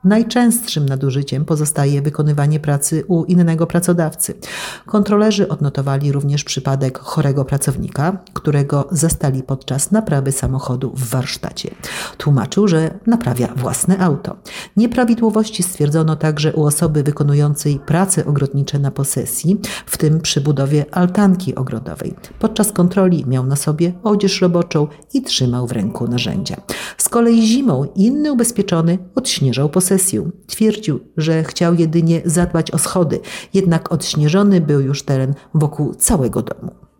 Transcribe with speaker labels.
Speaker 1: Najczęstszym nadużyciem pozostaje wykonywanie pracy u innego pracodawcy. Kontrolerzy odnotowali również przypadek chorego pracownika, którego zastali podczas naprawy samochodu w warsztacie. Tłumaczył, że naprawia własne auto. Nieprawidłowości stwierdzono także u osoby wykonującej prace ogrodnicze na posesji, w tym przy budowie altanki ogrodowej. Podczas kontroli miał na sobie odzież roboczą i trzymał w ręku narzędzia. Z kolei zimą inny ubezpieczony odśnieżał posesję. Twierdził, że chciał jedynie zadbać o schody, jednak odśnieżony był już teren wokół całego domu.